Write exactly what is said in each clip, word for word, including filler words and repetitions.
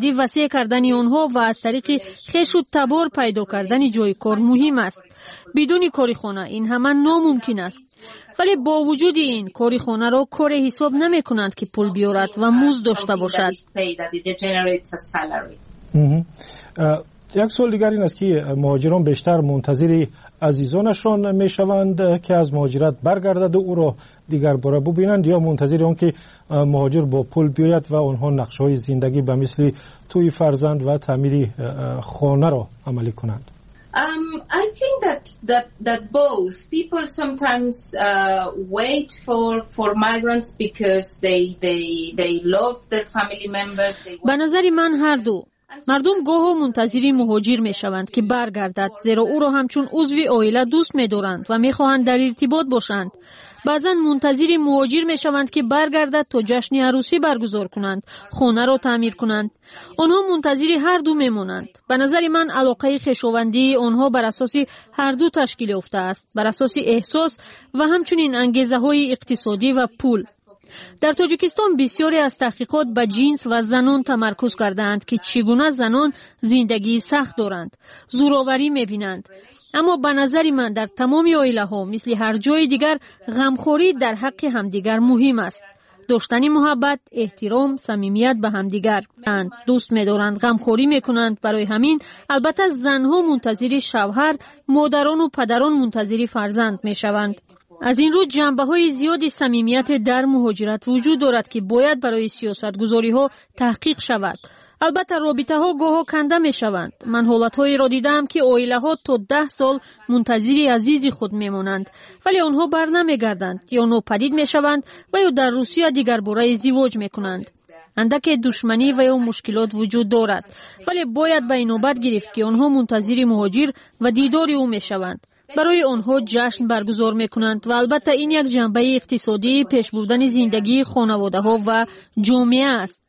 توانمندی وسیع کردن آنها و از طریق خوش و تبار پیدا کردن جای کار مهم است. بدون کاری خانه این همه ناممکن است. ولی با وجود این کاری خانه را کار حساب نمی کنند که پول بیارد و مزد داشته باشد. یک سوال دیگر این است که مهاجران بیشتر منتظر عزیزانشان می شوند که از مهاجرت برگردد و او را دیگر باره ببینند، یا منتظر آن که مهاجر با پول بیاید و آنها نقشه‌های زندگی به مثل توی فرزند و تعمیر خانه را عملی کنند؟ Um, I think that that that both people sometimes uh, wait for for migrants because they they they love their family members. به نظر من هر دو. مردم گاه منتظری مهاجر می شوند که برگردد، زیرا او را همچون عضو عائله دوست می دارند و می خواهند در ارتباط باشند. بعضا منتظری مهاجر می شوند که برگردد تا جشن عروسی برگزار کنند، خانه را تعمیر کنند. آنها منتظری هر دو می مانند. به نظر من علاقه خویشاوندی آنها بر اساس هر دو تشکیل یافته است، بر اساس احساس و همچنین انگیزه های اقتصادی و پول. در تاجیکستان بسیاری از تحقیقات به جنس و زنان تمرکز کردند که چگونه زنان زندگی سخت دارند، زورآوری می‌بینند. اما به نظر من در تمام عائله‌ها مثل هر جای دیگر غمخوری در حق همدیگر مهم است. داشتن محبت، احترام، صمیمیت به همدیگر اند. دوست می‌دارند، غمخوری می‌کنند. برای همین البته زنها منتظر شوهر، مادران و پدران منتظر فرزند می‌شوند. از این رو جنبه‌های زیادی صمیمیت در مهاجرت وجود دارد که باید برای سیاستگذاری‌ها تحقیق شود. البته رابطه‌ها گاهی کنده می‌شوند. من حالت‌هایی را دیدم که عائله‌ها تا ده سال منتظر عزیز خود می‌مانند، ولی آنها بر نمی‌گردند یا ناپدید می‌شوند و یا در روسیه دیگر باره ازدواج می‌کنند. اندک دشمنی و یا مشکلات وجود دارد، ولی باید به این نوبت گرفت که آنها منتظر مهاجر و دیدار او می‌شوند. برای آنها جشن برگزار میکنند و البته این یک جنبه اقتصادی پیش بردن زندگی خانواده ها و جامعه است.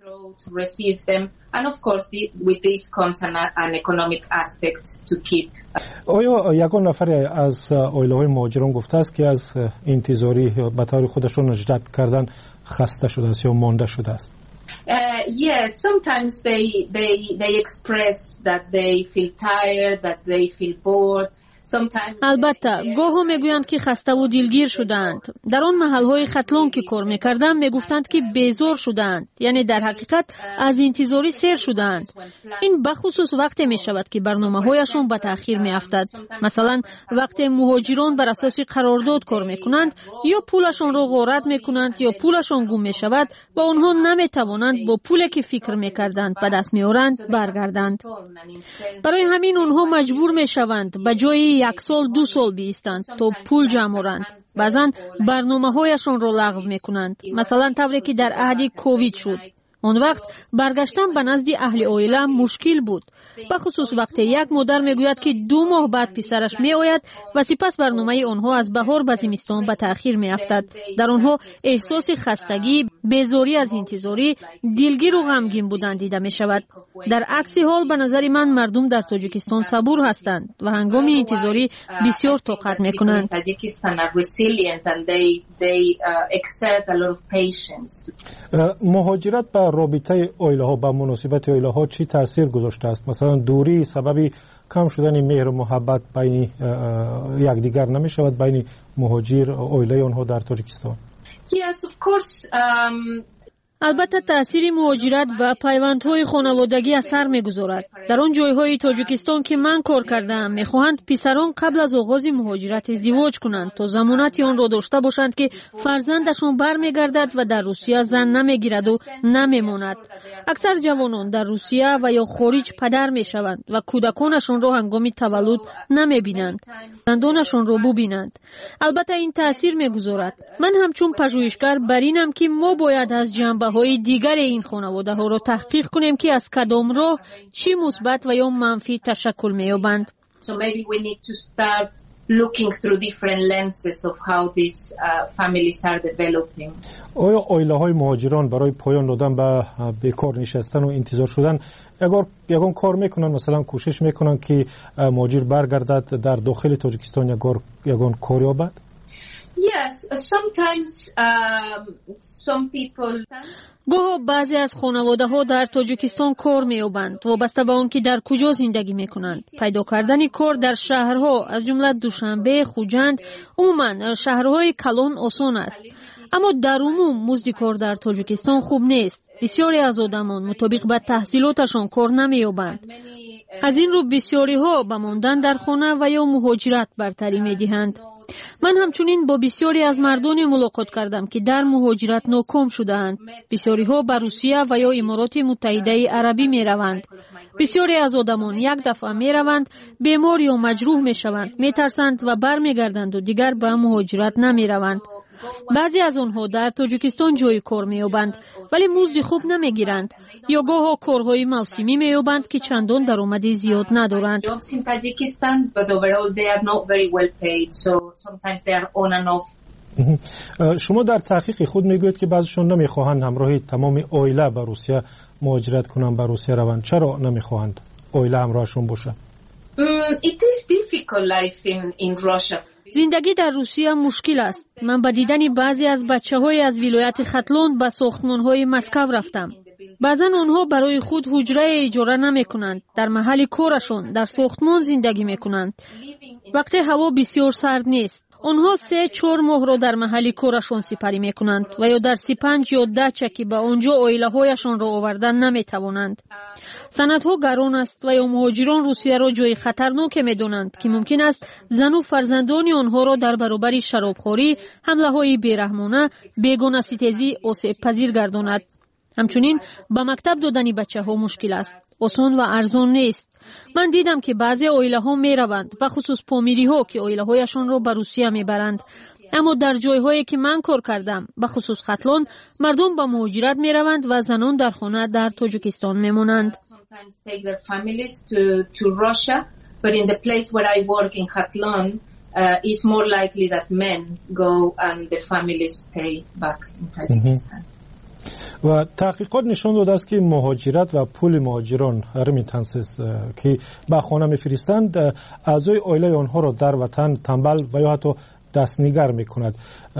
آیا یکان نفر از عائله های مهاجران گفته است که از انتظاری به طور خودشون اجرت کردن خسته شده است یا مانده شده است؟ Uh, yes, sometimes they they they express that they feel tired, that they feel bored. البته گاه ها میگویند که خسته و دلگیر شدند. در آن محلهای خطلان که کار میکردم میگفتند که بیزار شدند، یعنی در حقیقت از انتظاری سیر شدند. این بخصوص وقتی میشود که برنامه هایشان به تأخیر میافتد. مثلا وقتی مهاجران بر اساس قرارداد کار میکنند یا پولشان را غارت میکنند یا پولشان گم میشود و آنها نمیتوانند با پولی که فکر میکردند به دست میارند برگردند. برای همین آنها مجبور میشوند به جای یک سال دو سال بیستند تا پول جمع کنند. بعضا برنامه هایشان را لغو میکنند. مثلا طوری که در عهد کووید شد. اون وقت برگشتن به نزد اهل عائله مشکل بود. به خصوص وقتی یک مادر میگوید که دو ماه بعد پسرش میآید و سپس برنامه آنها از بهار به زمستان به تأخیر میافتد. در آنها احساس خستگی، بیزاری از انتظاری، دلگیر و غمگین بودن دیده می شود. در عکس حال به نظر من مردم در تاجیکستان صبور هستند و هنگام انتظاری بسیار طاقت می کنند. مهاجرت به رابطه عائله ها، به مناسبت عائله ها چی تاثیر گذاشته است؟ مثلا دوری سبب کم شدن مهر و محبت بین یکدیگر نمی شود بین مهاجر عائله آنها در تاجیکستان؟ Yes, of course. Um... البته تأثیر مهاجرت و پیوندهای خانوادگی اثر می‌گذارد. در آن جایهای تاجیکستان که من کار کردم می‌خواهند پسران قبل از آغاز مهاجرت ازدواج کنند تا ضمانت آن را داشته باشند که فرزندشان برمیگردد و در روسیه زن نمیگیرد و نمیماند. اکثر جوانان در روسیه و یا خارج پدر میشوند و کودکانشان را هنگام تولد نمیبینند، زندانشان را ببینند. البته این تأثیر می‌گذارد. من همچون پژوهشگر بر اینم که ما باید از جنبه های دیگر این خانواده ها را تحقیق کنیم که از کدام راه چی مثبت و یا منفی تشکل می‌یابند. So maybe we need to start looking through different lenses of how these uh, families are developing. آیا عائله های مهاجران برای پایان دادن به بیکار نشستن و انتظار شدن اگر یگان کار میکنن، مثلا کوشش میکنن که مهاجر برگردد در داخل تاجیکستان یگان کار یابد؟ Yes, sometimes um, some people گاه بعضی از خانواده ها در تاجیکستان کار می‌یابند وابسته به آنکه در کجا زندگی می‌کنند. پیدا کردن کار در شهرها از جمله دوشنبه، خوجند، عموما شهرهای کلان آسان است. اما در عموم مزد کار در تاجیکستان خوب نیست. بسیاری از آدمان مطابق به تحصیلاتشان کار نمی‌یابند. از این رو بسیاری ها به ماندن در خانه و یا مهاجرت برتری می‌دهند. من همچنین با بسیاری از مردان ملاقات کردم که در مهاجرت ناکام شده‌اند. بسیاری ها به روسیه و یا امارات متحده عربی می روند. بسیاری از آدمان یک دفعه می روند، بیمار یا مجروح می شوند، می ترسند و برمی گردند و دیگر به مهاجرت نمی روند. بعضی از آنها در تاجیکستان جای کار می‌یابند ولی مزد خوب نمی‌گیرند یا گاه کارهای موسمی می‌یابند که چندان درآمدی زیاد ندارند. شما در تحقیق خود میگویید که بعضیشون نمی‌خواهند همراه تمام عائله به روسیه مهاجرت کنند، به روسیه روند. چرا نمی‌خواهند عائله همراهشون باشه؟ It is difficult life in in Russia. زندگی در روسیه مشکل است. من با دیدن بعضی از بچه‌های از ولایت ختلون به ساختمان‌های مسکو رفتم. بعضا آنها برای خود حجره اجاره نمی‌کنند. در محل کارشون در ساختمان زندگی می‌کنند. وقتی هوا بسیار سرد نیست، آنها سه چهار ماه را در محل کارشون سپری می‌کنند و یا در سی پنج یا ده چکی به آنجا عائله‌هایشان را آوردن نمی‌توانند. سندها گران است و یا مهاجران روسیه را جای خطرناک می‌دانند که ممکن است زن و فرزندان آنها را در برابر شرابخوری، حمله‌های بیرحمانه، بیگانه ستیزی آسیب پذیر گرداند. همچنین به مکتب دادن بچه‌ها مشکل است. آسان و ارزان نیست. من دیدم که بعضی عائله‌ها می‌روند، به خصوص پامیری‌ها که عائله‌هایشان را به روسیه می‌برند. اما در جای‌هایی که من کار کردم، به خصوص ختلون، مردم به مهاجرت می‌روند و زنان در خانه در تاجیکستان می‌مانند. It's more likely that men go and the families stay back in Tajikistan. و تحقیقات نشان داده است که مهاجرت و پول مهاجران رمیتنسز که به خانه میفرستند اعضای عائله آنها را در وطن تنبل و یا حتی دستنگر میکند.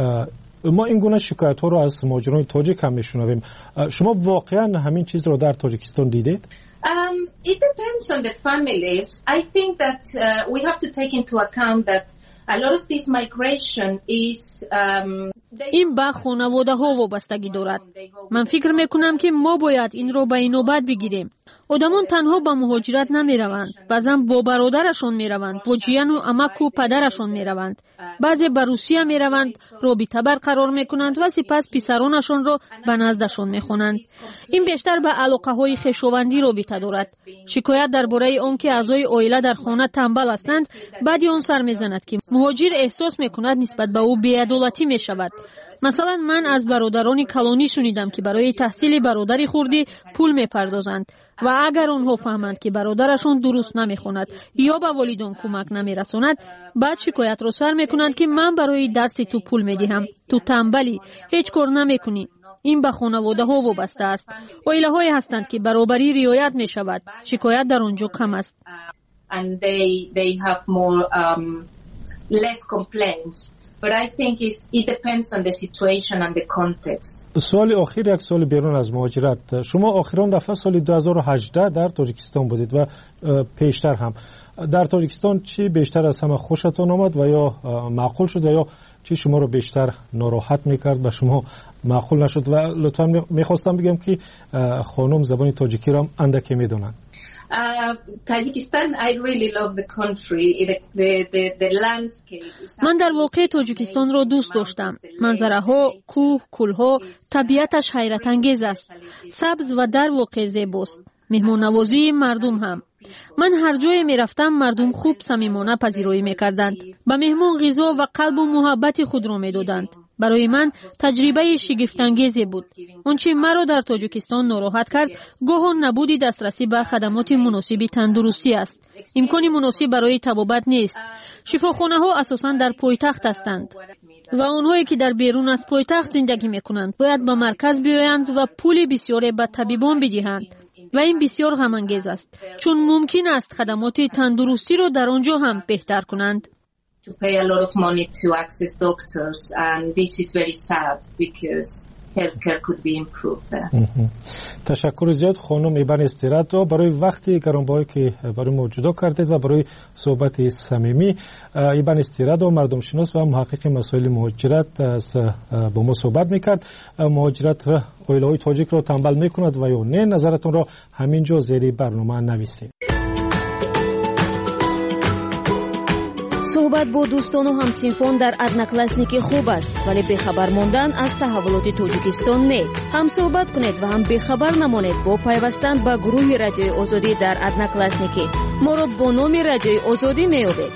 ما این گونه شکایت ها را از مهاجران تاجیک هم میشنویم. شما واقعا همین چیز را در تاجیکستان دیدید؟ Um, it depends on the families. I think that uh, we have to take into account that a lot of this migration is um, این به خانواده ها وابستگی دارد. من فکر میکنم که ما باید این رو به نوبت بگیریم. آدمان تنها به مهاجرت نمی روند. بعضا با برادرشان می روند، با جیان و عمک و پدرشان می روند. بعضی به روسیه می روند، رابطه برقرار می کنند و سپس پسرانشان را به نزدشان می خوانند. این بیشتر به علاقه های خویشاوندی رابطه دارد. شکایت درباره آنکه اعضای عائله در خانه تنبل هستند، بعد آن سر می زند که مهاجر احساس می کند نسبت به او بی‌عدالتی می شود. مثلا من از برادران کلانی شنیدم که برای تحصیل برادری خوردی پول می‌پردازند و اگر آنها فهمند که برادرشون درست نمی‌خواند یا به والدان کمک نمی‌رساند، بعد شکایت را سر می‌کنند که من برای درس تو پول می‌دهم، تو تنبلی، هیچ کار نمی‌کنی. این به خانواده ها وابسته است. عائله‌هایی هستند که برابری رعایت می‌شود. شکایت در آنجا کم است. And they they have more um, less complaints. But I think it's, it depends on the situation and the context. سوال آخر یک سوال بیرون از مهاجرت. شما آخران دفعه سال دو هزار و هجده در تاجیکستان بودید و پیشتر هم. در تاجیکستان چی بیشتر از همه خوشتون آمد و یا معقول شد و یا چی شما رو بیشتر ناراحت میکرد و شما معقول نشد؟ و لطفا میخواستم بگم که خانم زبان تاجیکی را اندکی میدونن. Tajikistan, I really love the country, the, the, the landscape. من در واقع تاجیکستان را دوست داشتم. منظره ها، کوه، کوله، طبیعتش حیرت انگیز است. سبز و در واقع زیباست. مهمان نوازی مردم هم. من هر جای می رفتم مردم خوب صمیمانه پذیرایی می کردند. به مهمان غذا و قلب و محبت خود را می دادند. برای من تجربه شگفت‌انگیزی بود. آنچه مرا در تاجیکستان ناراحت کرد، گاه نبود دسترسی به خدمات مناسب تندرستی است. امکان مناسب برای طبابت نیست. شفاخانه ها اساساً در پایتخت هستند و آنهایی که در بیرون از پایتخت زندگی می‌کنند باید به مرکز بیایند و پول بسیاری به طبیبان بدهند. و این بسیار غم‌انگیز است چون ممکن است خدمات تندرستی را در آنجا هم بهتر کنند. to pay a lot of money to access doctors, and this is very sad because healthcare could be improved there. تشکر زیاد خانم ایبن استیراتو برای وقتی گرانبهایی که برای ما جدا کردید و برای صحبت صمیمی. ایبن استیراتو مردم شناس و محقق مسائل مهاجرت از با ما صحبت میکرد. مهاجرت را اویلای تاجیک را تنبل میکند و یا نه؟ نظرتون را همینجا زیر برنامه نویسید. صحبت با دوستان و همسینفون در ادناکلاسنیکی خوب است، ولی بخبر ماندن از تحولات تاجیکستان نه. هم صحبت کنید و هم بخبر نمانید با پیوستن به گروه رادیوی آزادی در ادناکلاسنیکی. ما را با نام رادیوی آزادی میابید.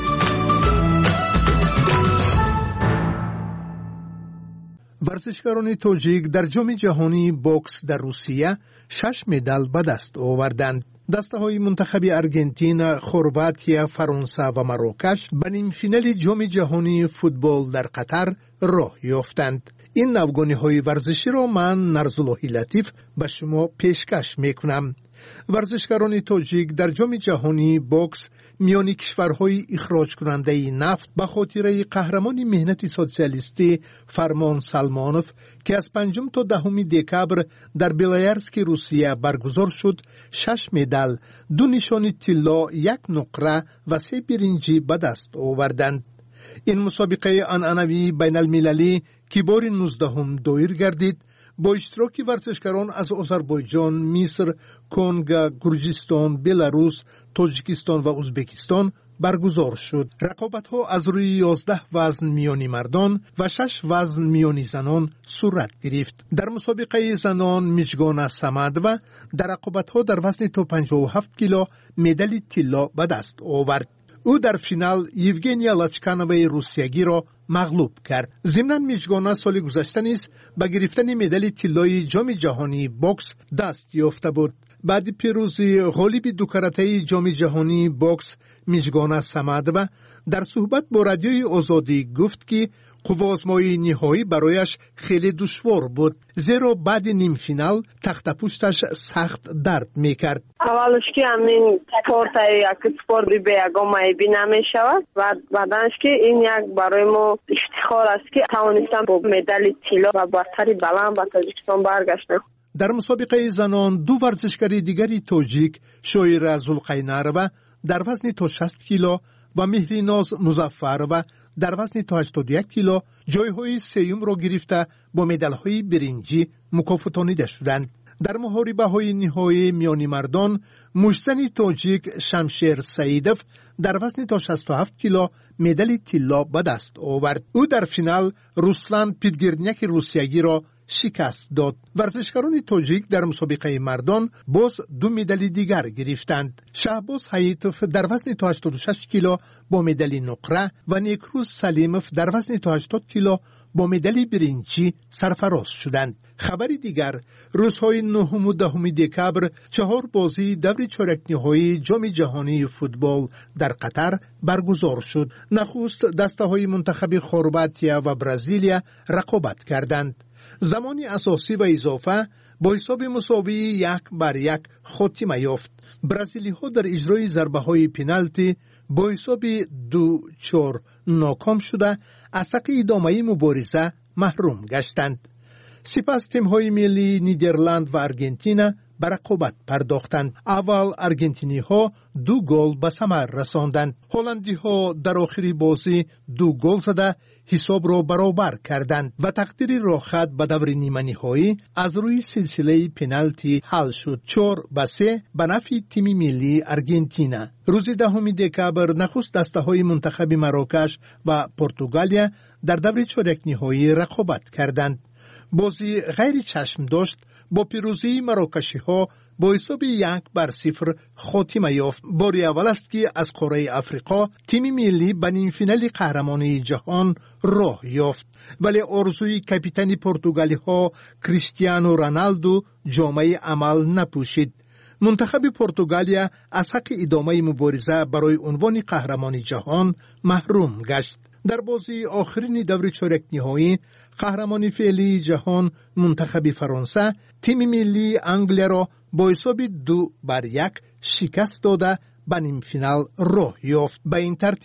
ورزشکاران تاجیک در جام جهانی بوکس در روسیه شش مدال به دست آوردند. دسته های منتخب ارژانتین، خرواتیا، فرانسه و مراکش به نیم فینال جام جهانی فوتبال در قطر راه یافتند. این نوگانی های ورزشی را من نرزاللهی لطیف به شما پیشکش میکنم. ورزشکاران تاجیک در جام جهانی بوکس میان کشورهای اخراج کننده نفت به خاطر قهرمان مهنت سوسیالیستی فرمان سلمانوف که از پنجم تا دهم دکبر در بیلیارسک روسیه برگزار شد، شش مدال، دو نشان طلا، یک نقره و سه برنجی به دست آوردند. این مسابقه عنعنوی بین المللی که بار نوزدهم دایر گردید با اشتراک ورزشکاران از آذربایجان، مصر، کنگو، گرجستان، بلاروس، تاجیکستان و ازبکستان برگزار شد. رقابت‌ها از روی یازده وزن میانی مردان و شش وزن میانی زنان صورت گرفت. در مسابقه زنان میجگانا سمدوه در رقابت‌ها در وزن تا پنجاه و هفت کیلو مدال طلا به دست آورد. او در فینال یوگنیا لاچکانوای روسیایی را مغلوب کرد. ضمناً میجگانا سال گذشته نیز به گرفتن مدال طلای جام جهانی بوکس دست یافته بود. بعد پیروزی غالب دو کرته جام جهانی بوکس میجگانا سمدوه در صحبت با رادیوی آزادی گفت که قوازمایی نهایی برایش خیلی دشوار بود، زیرا بعد نیم فینال تخت پشتش سخت درد میکرد. اولش که همین سپورت یک سپورتی به یگام معیبی نمیشود و بعدش که این یک برای ما افتخار است که توانستم با مدال طلا و برتری بلند به تاجیکستان برگشتم. در مسابقه زنان دو ورزشکار دیگری تاجیک، شویرا زلقیناروا در وزن تا شصت کیلو و مهریناز مظفروا در وزن تا هشتاد و یک کیلو جایهای سیوم را گرفته با مدال‌های برنجی مکافاتانیده شدند. در محاربه‌های نهایی میان مردان، مشتزن تاجیک شمشیر سعیدوف در وزن تا شصت و هفت کیلو مدال طلا به دست آورد. او در فینال روسلان پیدگیرنیک روسیایی را شکست داد. ورزشکاران تاجیک در مسابقه مردان باز دو مدال دیگر گرفتند. شهباز حییتوف در وزن تا هشتاد و شش کیلو با مدال نقره و نیکروز سلیموف در وزن تا هشتاد کیلو با مدال برنجی سرفراز شدند. خبری دیگر، روزهای نهم و دهم دکبر چهار بازی دور چهارک نهایی جام جهانی فوتبال در قطر برگزار شد. نخست دسته‌های منتخب خرواتیا و برزیلیا رقابت کردند. زمانی اساسی و اضافه با حساب مساوی یک بر یک خاتمه یافت. برزیلی ها در اجرای ضربه های پنالتی با حساب دو چهار ناکام شده از حق ادامه مبارزه محروم گشتند. سپس تیم های ملی نیدرلند و ارژانتین به رقابت پرداختند. اول ارژانتینی ها دو گل به ثمر رساندند. هلندی ها در آخری بازی دو گل زده حساب را برابر کردند و تقدیر راحت به دور نیمه نهایی از روی سلسله پنالتی حل شد. چهار به سه به نفع تیم ملی ارژانتین. روز دهم دکبر نخست دسته های منتخب مراکش و پرتغالیا در دور چهارک نهایی رقابت کردند. بازی غیر چشم داشت، با پیروزی مراکشی ها با حساب یک بر صفر خاتمه یافت. باری اول است که از قاره افریقا تیم ملی به نیم فینال قهرمانی جهان راه یافت، ولی آرزوی کاپیتان پرتغالی ها کریستیانو رونالدو جامه عمل نپوشید. منتخب پرتغالیا از حق ادامه مبارزه برای عنوان قهرمانی جهان محروم گشت. در بازی آخرین دور چهارک نهایی قهرمانی فعلی جهان منتخب فرانسه تیم ملی انگلیا را با حساب دو بر یک شکست داده به نیم فینال راه یافت. به این ترتیب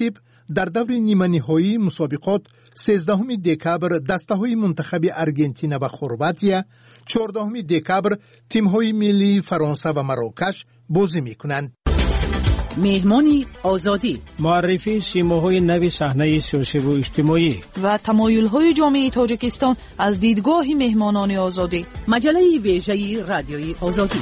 در دور نیمه نهایی مسابقات سیزدهم دکبر دسته‌های منتخب ارژانتین و خرواتی، چهاردهم دکبر تیم‌های ملی فرانسه و مراکش بازی می‌کنند. مهمانی آزادی، معرفی سیماهای نوی صحنه سیاسی و اجتماعی و تمایل‌های جامعه تاجیکستان از دیدگاه مهمانان آزادی. مجله ویژه رادیوی آزادی.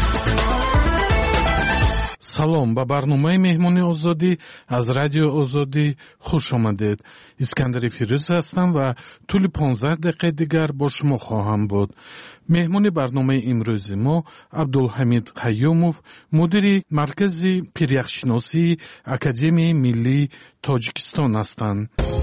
салом ба барномаи меҳмони озодӣ аз радио озодӣ хуш омадед. искандари фирӯз ҳастам ва тӯли понздаҳ дақиқаи дигар бо шумо хоҳам буд. меҳмони барномаи имрӯзи мо абдулҳамид қайюмов, мудири маркази пиряхшиносии академияи миллии тоҷикистон ҳастанд.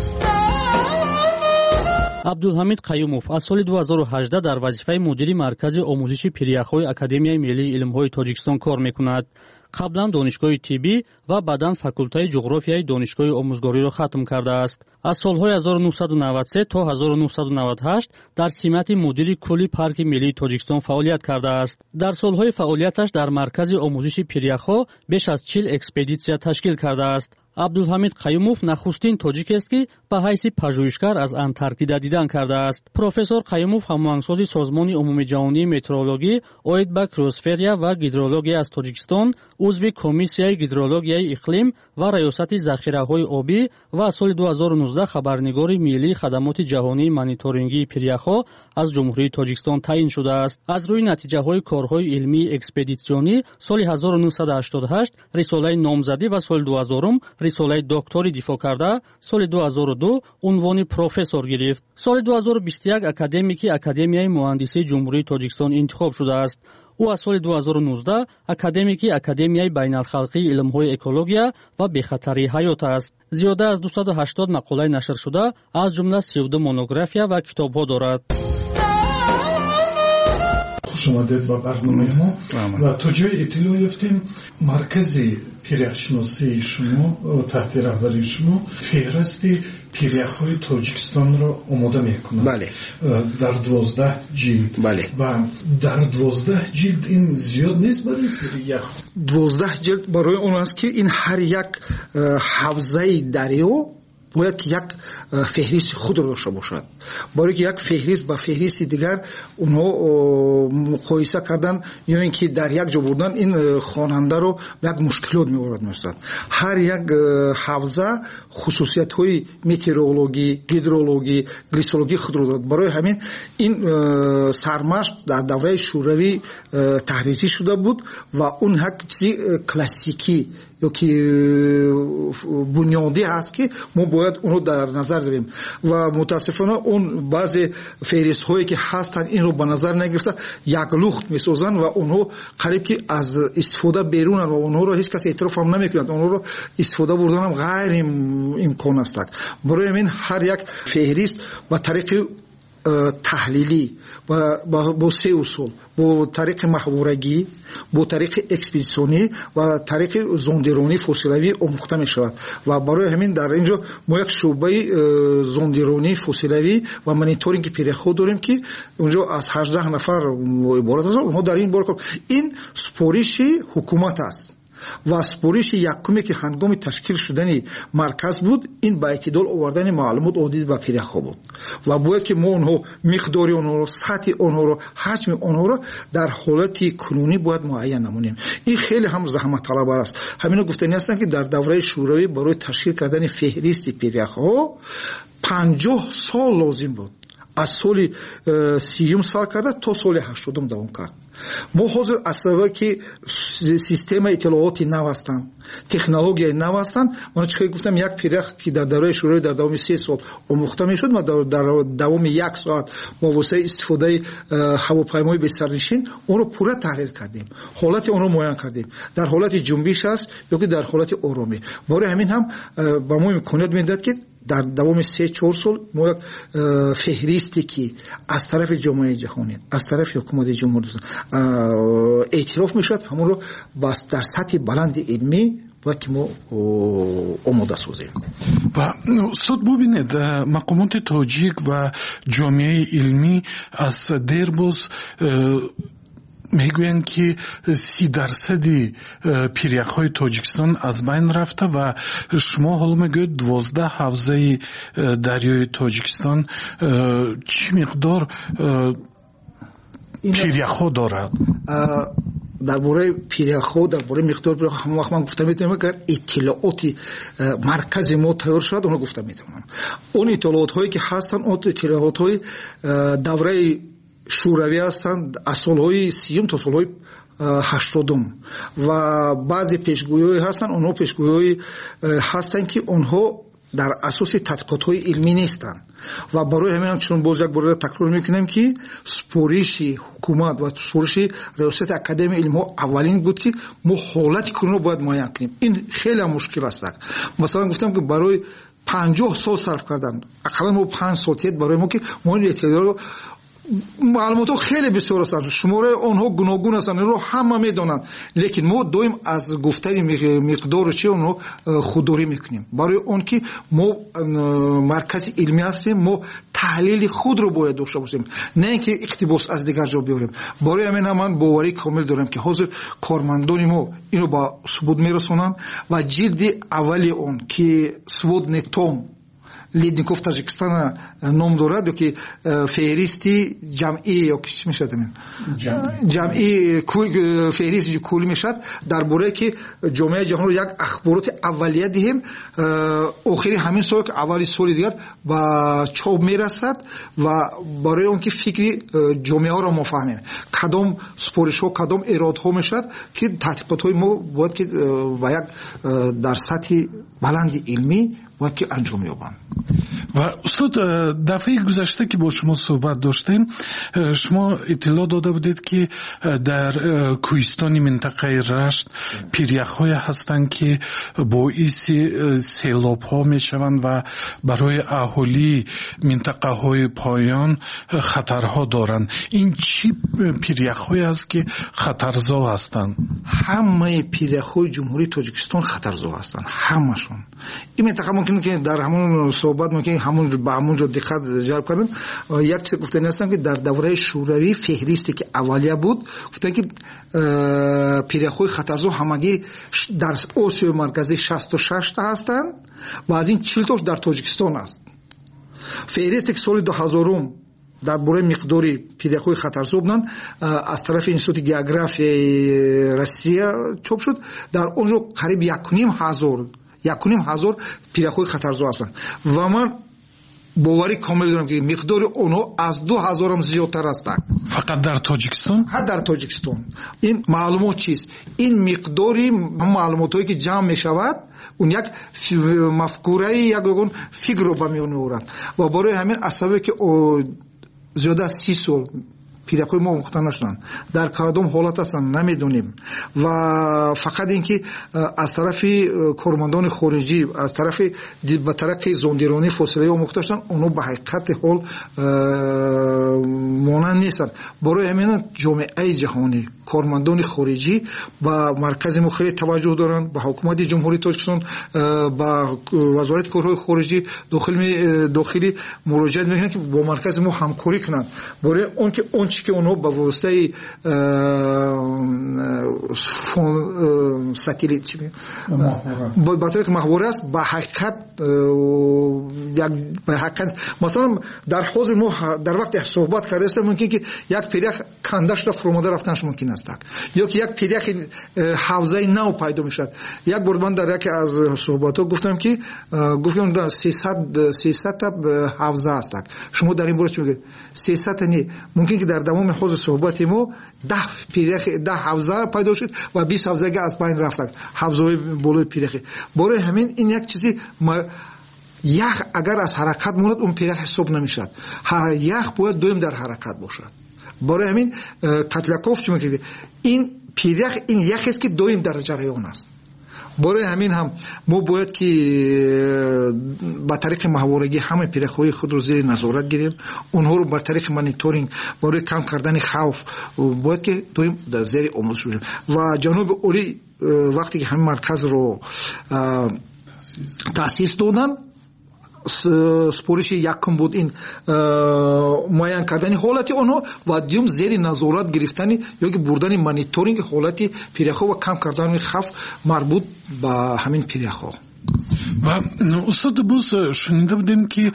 абдулҳамид қайюмов аз соли ду ҳазору ҳаждаҳ дар вазифаи мудири маркази омӯзиши пиряхҳои академияи миллии илмҳои тоҷикистон кор мекунад. қаблан донишгоҳи тиббӣ ва баъдан факултаи ҷуғрофияи донишгоҳи омӯзгориро хатм кардааст. аз солҳои ҳазору нуҳсаду навад се то ҳазору нуҳсаду навад ҳашт дар симати мудири кулли парки миллии тоҷикистон фаъолият кардааст. дар солҳои фаъолияташ дар маркази омӯзиши пиряхҳо беш аз чил экспедитсия ташкил кардааст. абдулҳамид қайюмов нахустин тоҷикест ки ба ҳайси пажӯҳишгар аз антарктида дидан кардааст. профессор қайюмов ҳамоҳангсози созмони умумиҷаҳонии метеорологӣ, оид ба криосферия ва гидрология аз Тоҷикистон, узви комиссияи гидрологияи иқлим ва раёсати захираҳои обӣ ва аз соли ду ҳазору нуздаҳ хабарнигори миллии хадамоти ҷаҳонии мониторингии пиряхҳо аз ҷумҳурии Тоҷикистон таъин шудааст. аз рӯи натиҷаҳои корҳои илмии экспедитсионӣ соли ҳазору нуҳсаду ҳаштоду ҳашт рисолаи номзадӣ ва соли дуҳазорум рисолаи докторӣ дифоъ карда, соли ду ҳазору ду унвони профессор гирифт. соли ду ҳазору бисту як академики Академияи муҳандисии ҷумҳурии Тоҷикистон интихоб шудааст. ӯ аз соли ду ҳазору нуздаҳ академики Академияи байналхалқии илмҳои экология ва бехатарии ҳаёт аст. зиёда аз дусаду ҳаштод мақолаи нашр шуда, аз ҷумла сию ду монография ва китобҳо дорад. خوش آمدید با برنامه ما و تا جای اطلاع یافتیم مرکز پیرخشناسی شما تحت رهبری شما فهرست پیرخ‌های تاجیکستان را آماده میکنه. بله. در دوازده جلد. بله. و در دوازده جلد این زیاد نیست برای پیرخ. دوازده جلد برای اون است که این هر یک حوزه دریا باید که یک فهرست خود را داشته باشد. برای که یک فهرست با فهرست دیگر اونها مقایسه کردن یا اینکه در یک جا بردن این خواننده رو به یک مشکلات می‌آورد مثلا. هر یک حوزه خصوصیت های متئورولوژی، هیدرولوژی، گلیسولوژی خود را دارد. برای همین این سرمشق در دوره شوروی تحریزی شده بود و اون یک چیز کلاسیکی یا که بنیادی هست که ما باید اونو در نظر داریم و متاسفانه اون بعضی فهرست هایی که هستن این رو به نظر نگرفته یک لخت میسازن و اونو قریب که از استفاده بیرونن و اونو رو هیچ کس اعتراف هم نمیکنند. اونو رو استفاده بردن هم غیر امکان است. برای من هر یک فهرست با طریق تحلیلی با با سه اصول، با طریق محورگی، با طریق اکسپدیسیونی و طریق زوندرونی فسیلوی آموخته می شود و برای همین در اینجا ما یک شعبه زوندرونی فسیلوی و مانیتورینگ پیرخو داریم که اونجا از هجده نفر عبارت است. ما در این بار این سپارش حکومت است و سپارش یکمی که هنگام تشکیل شدن مرکز بود این با اعتدال آوردن معلومات عادی به پیرخو بود و باید که ما اونها مقدار اونها رو، سطح اونها رو، حجم اونها رو در حالت کنونی باید معین نمونیم. این خیلی هم زحمت طلب است. همینا گفتنی هستن که در دوره شوروی برای تشکیل کردن فهرست پیرخو پنجاه سال لازم بود. از سال سیوم سال کرده تا سال هشتادم دوام کرد. ما حاضر اصلا که سیستم اطلاعات نو هستند، تکنولوژی نو هستند. من چه گفتم یک پیرخ که در دوره شوروی در دوام سه سال آموخته میشد ما در دوام یک ساعت با واسطه استفاده هواپیمای به سرنشین اون رو پورا تحلیل کردیم، حالت اون رو معاین کردیم، در حالت جنبش است یا که در حالت آرامی. برای همین هم با ما امکانیت میداد که در دوام سه چهار سال ما یک فهرستی که از طرف جامعه جهانی، از طرف حکومت جمهوری اسلامی اعتراف میشد همون رو بس در سطح بلند علمی باید که ما آماده سازیم. و استاد ببینید مقامات تاجیک و جامعه علمی از دیرباز میگویند که سی درصدی پیریخ‌های تاجیکستان از بین رفته و شما حالا میگوید دوازده حوزه دریای تاجیکستان چی مقدار پیریخ‌ها دارد؟ درباره پیریخ‌ها درباره مقدار پیریخ‌ها همون وقت من گفتم میتونم اگر اطلاعاتی مرکز ما تیار شد اونو گفتم میتونم. اون اطلاعات هایی که هستن اون اطلاعات های دوره شوروی هستند از سالهای سیوم تا سالهای هشتادم و بعضی پیشگویی هستن اونها پیشگویی هستن که اونها در اساس تحقیقات های علمی نیستن و برای همین هم چون باز یک بار تکرار میکنم که سپارش حکومت و سپارش ریاست اکادمی علم ها اولین بود که ما حالت کرونا باید معاین کنیم. این خیلی مشکل است. مثلا گفتم که برای پنجاه سال صرف کردن اقلا ما پنج سال برای ما که ما این اطلاعات معلومات ها خیلی بسیار هستند شماره آنها گوناگون هستند رو همه میدونند لیکن ما دویم از گفتن مقدار چی اونو خودداری میکنیم برای اون که ما مرکز علمی هستیم ما تحلیل خود رو باید داشته باشیم نه اینکه اقتباس از دیگر جا بیاریم. برای همین من باوری کامل دارم که حاضر کارمندان ما اینو با ثبوت میرسونن و جلد اولی اون که ثبوت نتوم لیدنیکوف تاجیکستان نام دارد که فهرستی جمعی یا چی میشه تمام جمعی کل فهرستی کلی میشد درباره که جامعه جهان رو یک اخبارات اولیه دهیم آخری همین سال که اولی سال دیگر با چوب میرسد و برای اون که فکری جامعه ها رو مفهمیم کدام سپارش ها کدام اراده ها میشد که تحقیقات های ما باید که با یک در سطح بلند علمی باید که انجام یابند. و استاد دفعه گذشته که با شما صحبت داشتیم شما اطلاع داده بودید که در کوهستان منطقه رشت پیریخ‌های هستند که باعث سیلاب‌ها میشوند و برای اهالی منطقه های پایان خطرها دارند. این چی پیریخ‌های است که خطرزا هستند؟ همه پیریخ‌های جمهوری تاجیکستان خطرزا هستند همشون. این منطقه ممکنه که در همون صحبت ممکنه همون به همون جا دقت جلب کردن یک چیز گفتن هستن که در دوره شوروی فهرستی که اولیه بود گفتن که پیریخ‌های خطرزا همگی در آسیا مرکزی شصت و شش تا هستند و از این چهل تاش در تاجیکستان است. فهرستی که سال دو هزار در باره مقداری پیریخ‌های خطرزا بودن از طرف اینستیتوت گئوگرافی روسیه چاپ شد در اونجا قریب یک و نیم هزار یک و نیم هزار پیریخ‌های خطرزا هستند و من باوری کامل دارم که مقدار اونها از دو هزار هم زیادتر هستند. فقط در تاجیکستان؟ فقط در تاجیکستان. این معلومات چیست؟ این مقداری معلوماتی که جمع می شود اون یک مفکوره یک فکر رو به میان میآورد و برای همین اسبابی که زیاده از سی سال پیریخ‌های ما مختن نشدن در کدام حالت هستن نمیدونیم و فقط اینکه از طرف کارمندان خارجی از طرف به طرف زندگیرانی فاصله ها مختشن اونو به حقیقت حال مانند نیستن. برای همین جامعه جهانی کارمندان خارجی با مرکز ما خیلی توجه دارن به حکومت جمهوری تاجیکستان با وزارت کارهای خارجی داخلی داخلی مراجعه میکنن که با مرکز ما همکاری کنن برای اون که اون چی که اونها به واسطه ساتلیت چی میگن با طریق محوره است به حقیقت به حقیقت مثلا در حاضر ما در وقت صحبت کردیم ممکن که یک پیریخ کندش را فرموده رفتنش ممکن است یا که یک پیریخ حوزه نو پیدا میشد. یک بار من در یکی از صحبت‌ها گفتم که گفتم در سیصد سیصد تا حوزه است. شما در این باره چی میگید؟ سیصد نه ممکن که در تمام حوزه صحبت ما ده پیریخ ده حوزه پیدا شد و بیست حوزه از بین رفت. حوزه بالای پیریخ. برای همین این یک چیزی ما یخ اگر از حرکت موند اون پیریخ حساب نمیشد. یخ باید دویم در حرکت باشد. برای همین کاتلاکوف چی میگه این پیریخ این یخی است که دویم در جریان است. برای همین هم ما باید که با طریق محورگی همه پیریخ‌های خود رو زیر نظارت گیریم اونها رو با طریق مانیتورینگ برای کم کردن خوف باید که دویم در زیر آموزش بگیریم و جناب اولی وقتی که همین مرکز رو تأسیس دادن سپورش یکم بود این معین کردن حالت آنها و دوم زیر نظارت گرفتن یا که بردن مانیتورینگ حالت پیرخو و کم کردن خوف مربوط به همین پیرخو. و استاد بوس شنیده بودیم که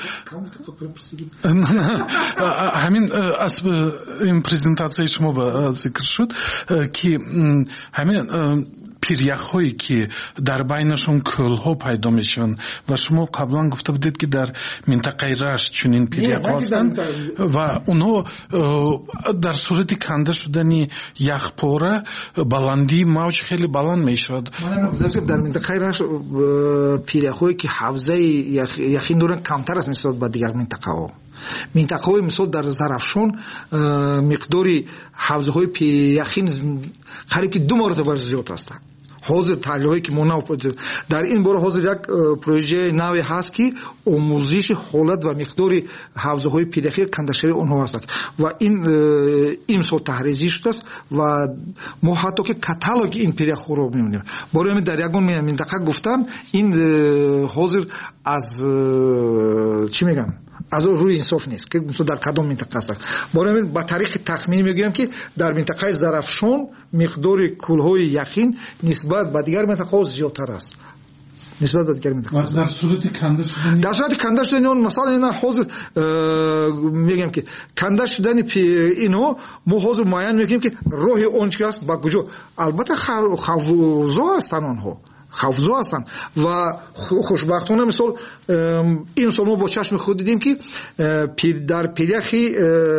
همین از این پریزنتاسیون شما با ذکر شد که همین پیریخ‌هایی که در بینشون کل‌ها پیدا میشن و شما قبلا گفته بودید که در منطقه رشت چنین پیریخ‌ها هستن و اونها در صورت کنده شدن یخپاره بلندی موج خیلی بلند میشود. در منطقه رشت پیریخ‌هایی که حوزه یخین دارن کمتر است نسبت به دیگر منطقه‌ها. منطقه‌های مثل در زرافشان مقداری حوزه‌های یخین قریب که دو مرتبه زیاد است. حاضر تحلیل‌هایی که ما در این باره حاضر یک پروژه نوی هست که آموزش حالت و مقدار حوزه‌های پیرخی کندشوی اونها هست و این این سال تحریزی شده است و ما حتی که کاتالوگ این پیرخو رو می‌بینیم. برای همین در یگان منطقه گفتن این حاضر از چی میگن از روی انصاف نیست که در کدام منطقه است. برای همین با طریق تخمینی میگویم که در منطقه زرافشان مقدار کل‌های یخین نسبت به دیگر منطقه‌ها زیادتر است. نسبت به دیگر منطقه‌ها در صورت کنده شدن در صورت کنده شدن اون مثلا اینا حاضر میگم که کنده شدن اینو ما حاضر معین میگیم که راه اون چی است با کجا البته خوزا هستن اونها خوزا هستن و خوشبختانه مثلا این سال ما با چشم خود دیدیم که در پیرخی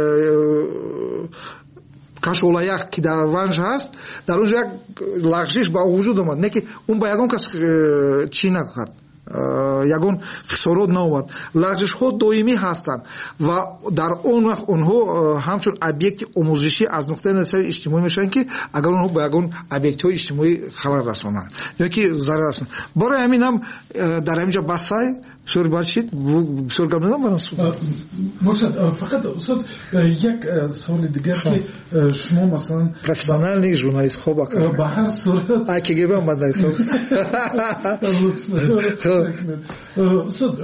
کاشولایخ که در ونج هست در اونجا یک لغزش با وجود اومد نه که اون با یگان کس چی نکرد یگان خسارات نآورد لغزش ها دائمی هستند و در اون وقت اونها همچون ابیکت آموزشی از نقطه نظر اجتماعی میشن که اگر اونها با یگان ابیکت های اجتماعی خلل رسانند یا که ضرر رسانند. برای همین هم در اینجا بسای سوال باشید سوال گفتم برام باشد. فقط استاد یک سوال دیگر که شما مثلا پروفسیونال نیست ژورنالیست خوب اکر به هر صورت ای که گفتم بعد استاد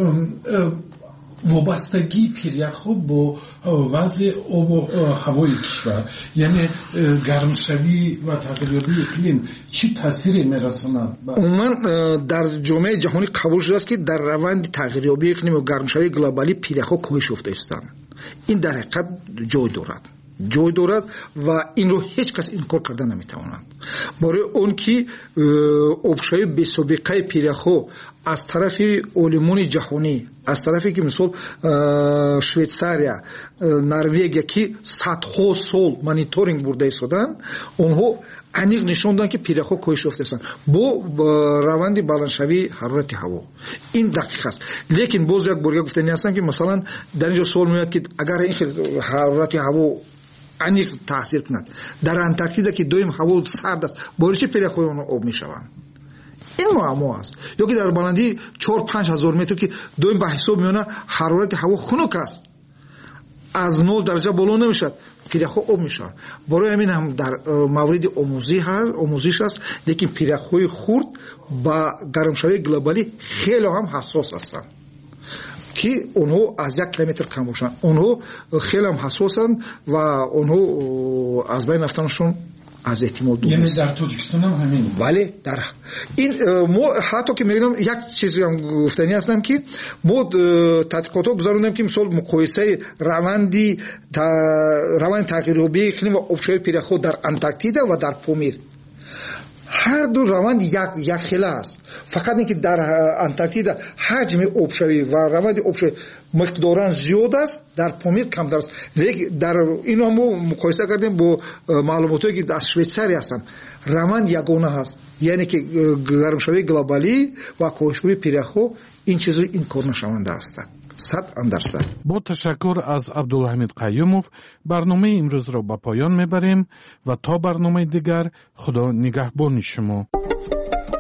وابستگی پیریخ‌ها با وضع آب و هوای کشور یعنی گرمشوی و تغییریابی اقلیم چی تاثیری میرساند؟ من در جامعه جهانی قبول شده است که در روند تغییریابی اقلیم و گرمشوی گلوبالی پیریخ‌ها کاهش یافته هستند. این در حقیقت جای دارد جای دارد و این رو هیچ کس انکار کرده نمیتواند. برای اون که آبشوی بی سابقه پیریخ‌ها از طرف علومان جهانی از طرفی که مثلا شویتساریا نروژ که صدها سال مانیتورینگ برده ایستادن اونها انیق نشون دادن که پیرخو کاهش یافته هستند با روند بلندشوی حرارت هوا. این دقیق است. لیکن باز یک بار گفتنی هستم که مثلا در اینجا سوال میاد که اگر این حرارت هوا انیق تاثیر کند در انتارکتیدا که دویم هوا سرد است باعث پیرخو اون آب میشوند. این معما است. یا که در بلندی چهار پنج هزار متر که دویم به حساب میونه حرارت هوا خنک است از نول درجه بالا نمیشد پیرخو آب میشه. برای همین هم در مورد آموزی هست آموزش است لیکن پیرخوی خرد با گرمشوی گلوبالی خیلی هم حساس هستند که اونها از یک کیلومتر کم باشن اونها خیلی هم حساسند و اونها از بین رفتنشون از احتمال دور یعنی در تاجیکستان هم همین بله در این ما حتی که میگم یک چیزی هم گفتنی هستم که ما تحقیقات گذاروندیم که مثلا مقایسه روندی روند تغییریابی اقلیم و آبشوی پیرخو در انتارکتیدا و در پامیر هر دو روند یک یک خیله است. فقط اینکه در انتارکتیدا حجم آبشوی و روند آبشوی مقدارن زیاد است در پامیر کم است. لیکن در اینو ما مقایسه کردیم با معلوماتی که از شویتساریا هستند روند یگانه هست یعنی که گرمشوی گلوبالی و کاهش‌های پیرخو این چیزا این کار نشونده است. صد اندرصد. با تشکر از عبدالحمید قیوموف برنامه امروز را به پایان میبریم و تا برنامه دیگر خدا نگهبان شما.